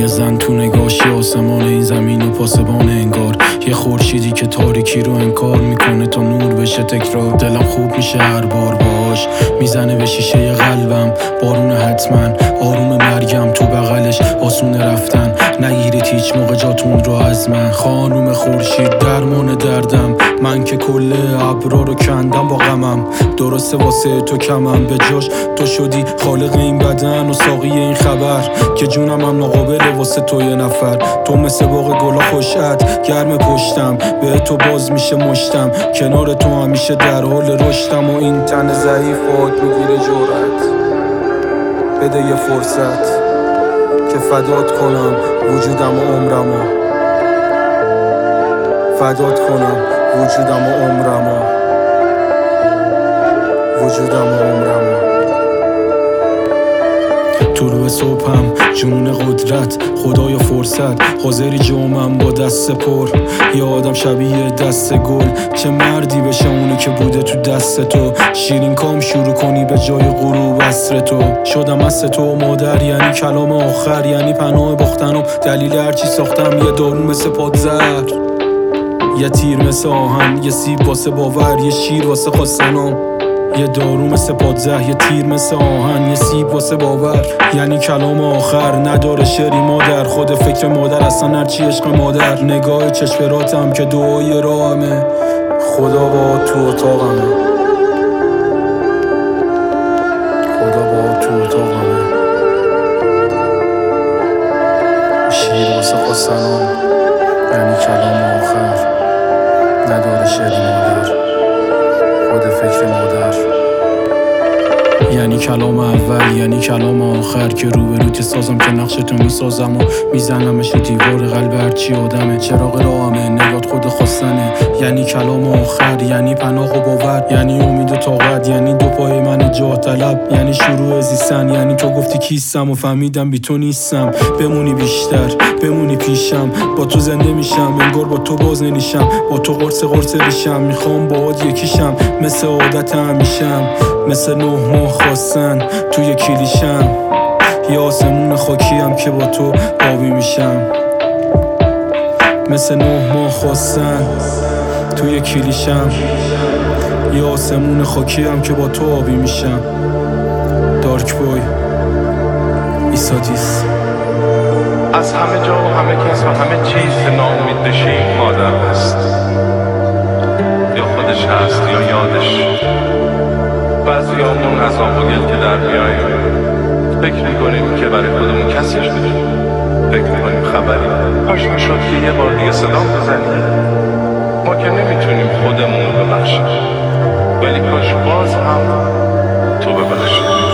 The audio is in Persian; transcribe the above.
یه زن تو نگاهش آسمان این زمین و پاسبان انگار، یه خورشیدی که تاریکی رو انکار میکنه تا نور بشه تکرار. دلم خوب میشه هر بار باهاش میزنه به شیشه قلبم، بارون حتما آروم مرگم تو بغلش آسون رفتن. نگیرید هیچ موقع جاتون رو از من، خانوم خورشید درمان دردم. من که کل ابرا رو کندم با غمم، درسته واسه تو کمم، به جاش تو شدی خالق این بدن و ساقی این خبر که جونم هم ناقابله واسه تو یه نفر. تو مثل باغ گلا خوشت گرم پشتم، به تو باز میشه مشتم، کنار تو همیشه در حال رشدم. و این تن ضعیفات میگیره جرأت، بده یه فرصت که فدات کنم وجودم و عمرمو، فدات کنم وجودم و عمرمو، وجودم و عمرمو. تو رو صبحم جنون قدرت، خدای فرصت حاضری جامم با دست پر. یه آدم شبیه دست گل، چه مردی بشه اونی که بوده تو دست تو. شیرین کام شروع کنی به جای غروب عصر تو. شدم مثل تو مادر یعنی کلام آخر، یعنی پناه باختن و دلیل هرچی ساختم. یه دارو مثل پادزر، یه تیر مثل آهن، یه سیب واسه باور، یه شیر واسه خواستنام. یه دارو مثل پادزه، یه تیر مثل آهن، یه سیب واسه باور، یعنی کلام آخر. نداره شری مادر، خود فکر مادر اصلا هرچی عشق مادر. نگاه چشمراتم که دعای راهمه، خدا با تو اتاقمه، خدا با تو اتاقمه. شیر واسه خواستنام، یعنی کلام آخر. نداره شری مادر، خود فکر مادر، یعنی کلام اول، یعنی کلام آخر. که روبروت سازم که نقشتو میسازم و میزنمش رو دیوار قلب هرچی آدمه. چراغ راهمه، نگات خود خواستنه، یعنی کلام آخر. یعنی پناه و باور، یعنی امید و طاقت، یعنی دو پای من جاه طلب، یعنی شروع زیستن. یعنی تو گفتی کیستم و فهمیدم بی تو نیستم. بمونی بیشتر، بمونی پیشم، با تو زنده میشم، انگار با تو باز نمیشم. با تو قرص ریشم، میخوام باهات یکیشم، مثل عادت همیشم. مثل 9 ماه خواستن توی کلیشم، یه آسمون خاکیم که با تو آبی میشم. مثل 9 ماه خواستن توی کلیشم، یه آسمون خاکیم که با تو آبی میشم. دارک بوی، ایسادیس. از همه جا و همه کس و همه چیز ناامید بشی مادر هست، یا خودش هست یا یادش. بعضیامون از آب و گل که در میاییم فکر میکنیم که برای خودمون کسی شده، فکر میکنیم خبری کاش میشد که یه بار دیگه صدام بزنیم. ما که نمیتونیم خودمون رو ببخشیم، ولی کاش باز هم تو ببخشی.